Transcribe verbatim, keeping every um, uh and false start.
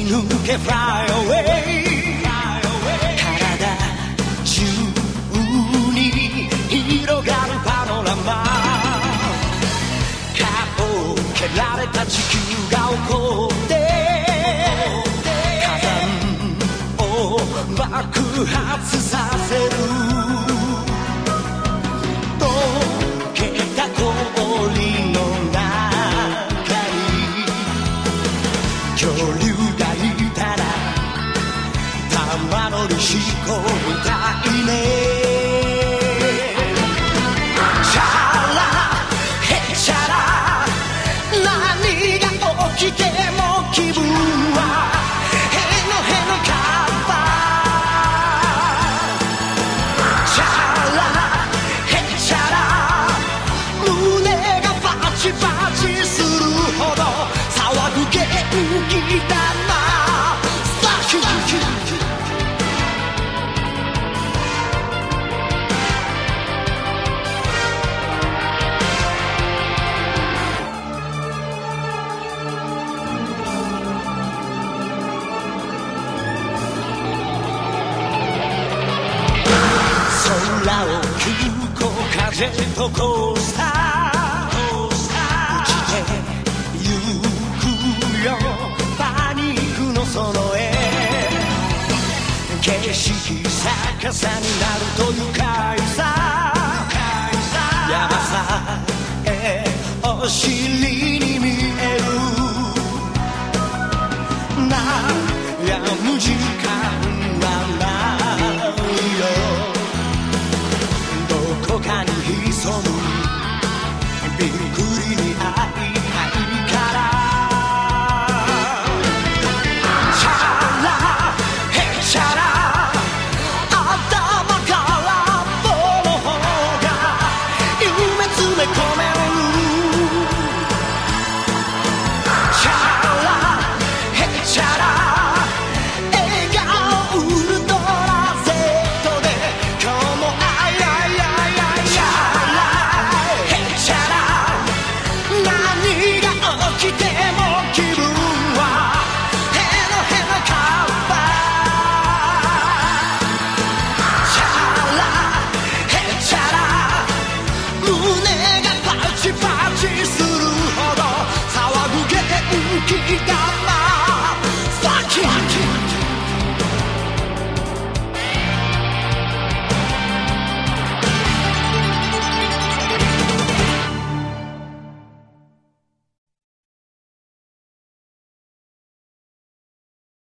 抜け Fly away 体中に広がるパノラマ顔を蹴られた地球が怒って火山を爆発させる溶けた氷の中に恐竜がいたら玉乗りしこみたいねチャラヘチャラ何が起きても気分はへのへのカッパチャラヘチャラ胸がバチバチするほど騒ぐ元気だなサキュー空を急行風とコースター打ちてゆくよパニックのその絵景色逆さになると愉快さ山さえお尻に見える悩む時間はないよどこかに潜むビ